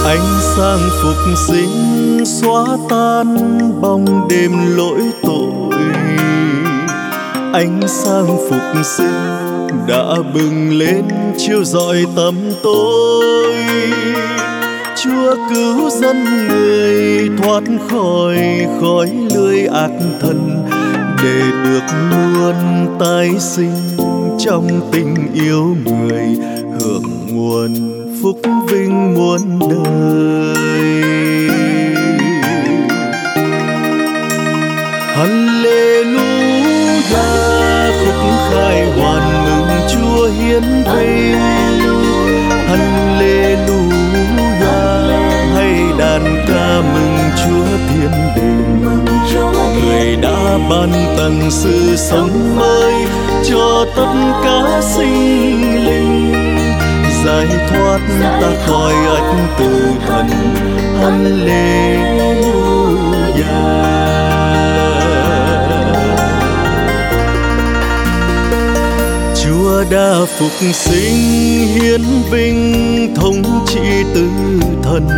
Ánh sáng phục sinh xóa tan bóng đêm lỗi tội. Ánh sáng phục sinh đã bừng lên chiếu rọi tăm tối. Chúa cứu dân người thoát khỏi khói lưới ác thần, để được muôn tái sinh trong tình yêu người, hưởng nguồn phúc vinh muôn đời. Hallelujah, khúc khai hoàn mừng Chúa hiến vinh. Hallelujah, hay đàn ca mừng Chúa thiên đình. Người đã ban tặng sự sống mới cho tất cả sinh linh, giải thoát ta khỏi ách tử thần. Hallelujah. Chúa đã phục sinh hiến vinh thống trị tử thần.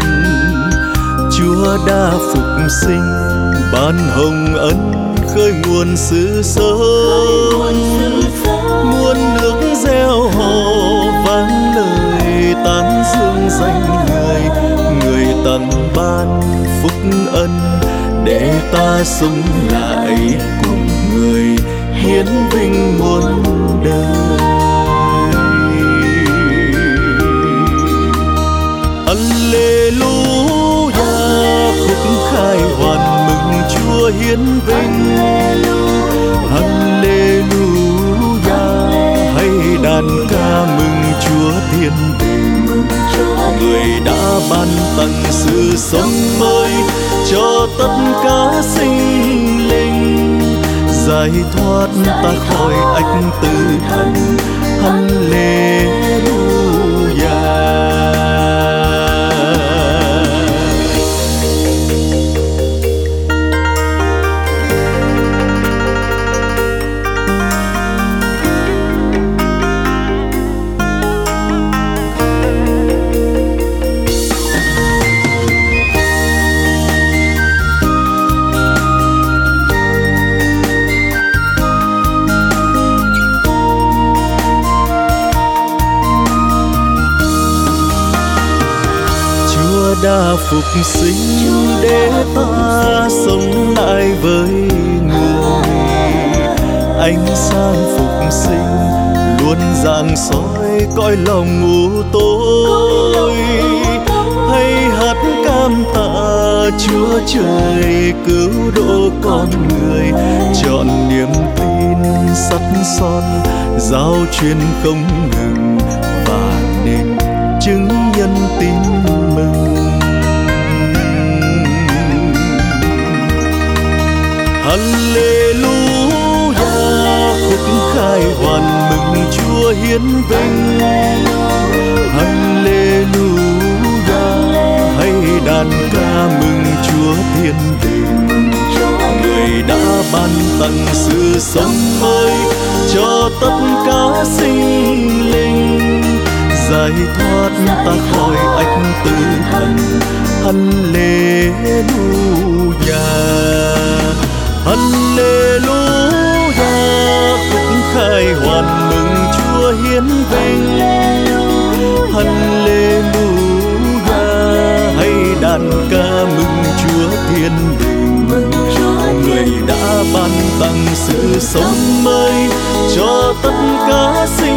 Chúa đã phục sinh ban hồng ân khơi nguồn sự sống. Muôn nước gieo hò vang lời tán dương danh người. Người tặng ban phúc ân để ta sống lại cùng người, hiến vinh muôn đời. Alleluia, khúc khai hoàn mừng Chúa hiến vinh. Alleluia, hay đàn ca mừng Chúa thiên đình. Người đã ban tặng sự sống mới cho tất cả sinh linh, giải thoát ta khỏi ách tử thần. Hallelujah. Đã phục sinh để ta sống lại với người. Ánh sáng phục sinh luôn rạng soi cõi lòng u tối. Hãy hát cảm tạ Chúa trời cứu độ con người, chọn niềm tin sắt son giao truyền không ngừng, và nên chứng nhân tin mừng. Hallelujah, khúc khai hoàn mừng Chúa hiến vinh. Hallelujah, hay đàn ca mừng Chúa thiên đình. Người đã ban tặng sự sống mới cho tất cả sinh linh, giải thoát ta khỏi ách tử thần. Hallelujah. Hallelujah, khúc khai hoàn mừng Chúa hiến vinh. Hallelujah, hay đàn ca mừng Chúa thiên đình. Người đã ban tặng sự sống mới cho tất cả sinh